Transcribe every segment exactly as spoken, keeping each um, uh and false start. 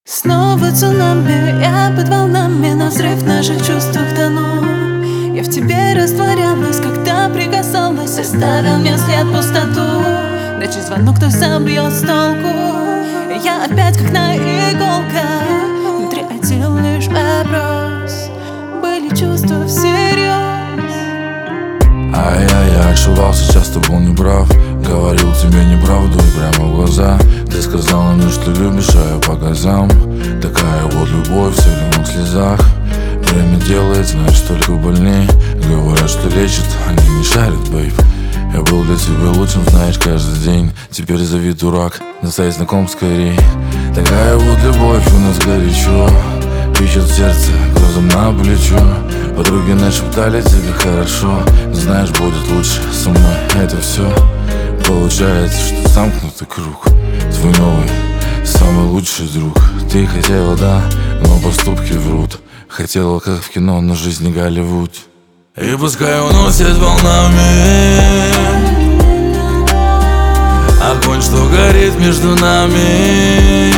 Снова цунами, я под волнами, на взрыв в наших чувствах тону. Я в тебе растворялась, когда прикасалась, оставил мне след пустоту. Ночи звонок, кто собьет с толку. Я опять как на иголках, внутри один лишь вопрос: были чувства всерьез? Ай-яй-яй, ошибался, часто был неправ. Говорил тебе неправду и прямо в глаза. Ты сказала мне, что любишь, а я по глазам. Такая вот любовь в соленых слезах. Время делает, знаешь, только больней. Говорят, что лечит, они не шарят, бейб. Я был для тебя лучшим, знаешь, каждый день. Теперь зови дурак, настать знаком скорей. Такая вот любовь у нас горячо, пищет сердце, грозом на плечо. Подруги нашептали тебе хорошо, но знаешь, будет лучше со мной. Это все получается, что замкнутый круг. Твой новый, самый лучший друг. Ты хотела, да, но поступки врут. Хотела, как в кино, но жизнь не Голливуд. И пускай уносит волнами огонь, что горит между нами,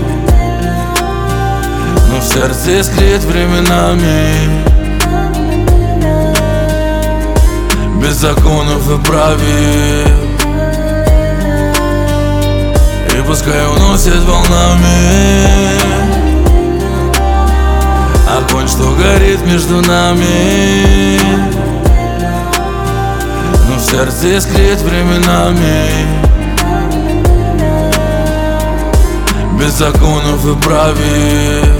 но в сердце искрит временами. Без законов и правил. И пускай уносит волнами огонь, что горит между нами, но в сердце искрит временами. Без законов и правил.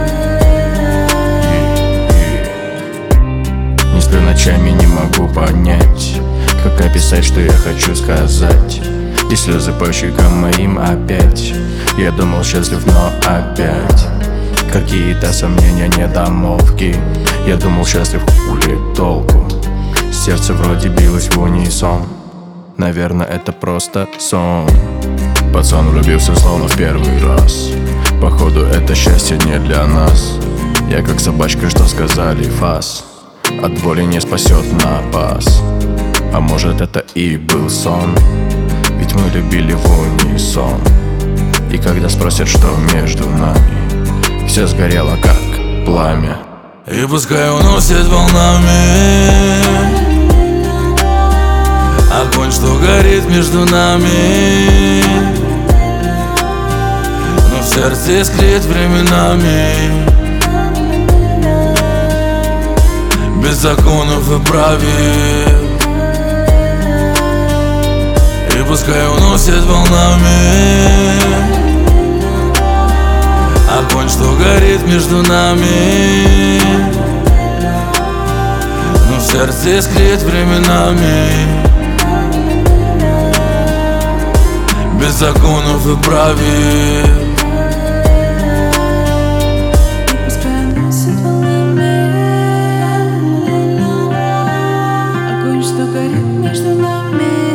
Не сплю ночами, не могу понять, как описать, что я хочу сказать. И слезы по щекам моим опять. Я думал счастлив, но опять какие-то сомнения, недомолвки. Я думал счастлив, хули толку. Сердце вроде билось в унисон. Наверное, это просто сон. Пацан влюбился словно в первый раз. Походу, это счастье не для нас. Я как собачка, что сказали фас. От боли не спасет напас. А может, это и был сон? Ведь мы любили в унисон. И когда спросят, что между нами, все сгорело как пламя. И пускай уносит волнами огонь, что горит между нами, но в сердце искрит временами. Без законов и правил. И пускай уносит волнами огонь, что горит между нами, но в сердце искрит временами. Без законов и правил. Пускай уносит волнами огонь, что горит между нами,